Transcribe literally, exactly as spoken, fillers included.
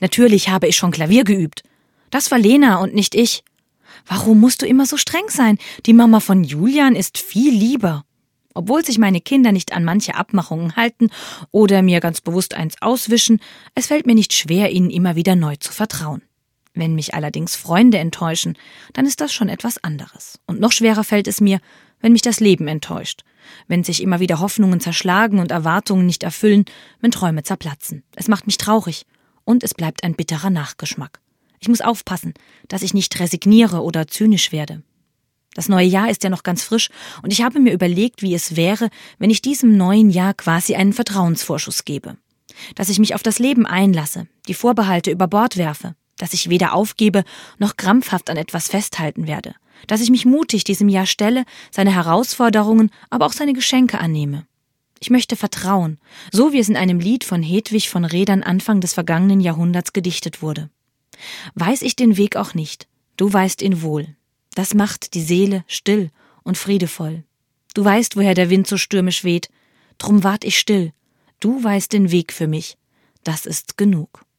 Natürlich habe ich schon Klavier geübt. Das war Lena und nicht ich. Warum musst du immer so streng sein? Die Mama von Julian ist viel lieber. Obwohl sich meine Kinder nicht an manche Abmachungen halten oder mir ganz bewusst eins auswischen, es fällt mir nicht schwer, ihnen immer wieder neu zu vertrauen. Wenn mich allerdings Freunde enttäuschen, dann ist das schon etwas anderes. Und noch schwerer fällt es mir, wenn mich das Leben enttäuscht. Wenn sich immer wieder Hoffnungen zerschlagen und Erwartungen nicht erfüllen, wenn Träume zerplatzen. Es macht mich traurig und es bleibt ein bitterer Nachgeschmack. Ich muss aufpassen, dass ich nicht resigniere oder zynisch werde. Das neue Jahr ist ja noch ganz frisch und ich habe mir überlegt, wie es wäre, wenn ich diesem neuen Jahr quasi einen Vertrauensvorschuss gebe. Dass ich mich auf das Leben einlasse, die Vorbehalte über Bord werfe, dass ich weder aufgebe noch krampfhaft an etwas festhalten werde, dass ich mich mutig diesem Jahr stelle, seine Herausforderungen, aber auch seine Geschenke annehme. Ich möchte vertrauen, so wie es in einem Lied von Hedwig von Redern Anfang des vergangenen Jahrhunderts gedichtet wurde. Weiß ich den Weg auch nicht, du weißt ihn wohl. Das macht die Seele still und friedevoll. Du weißt, woher der Wind so stürmisch weht. Drum wart ich still. Du weißt den Weg für mich. Das ist genug.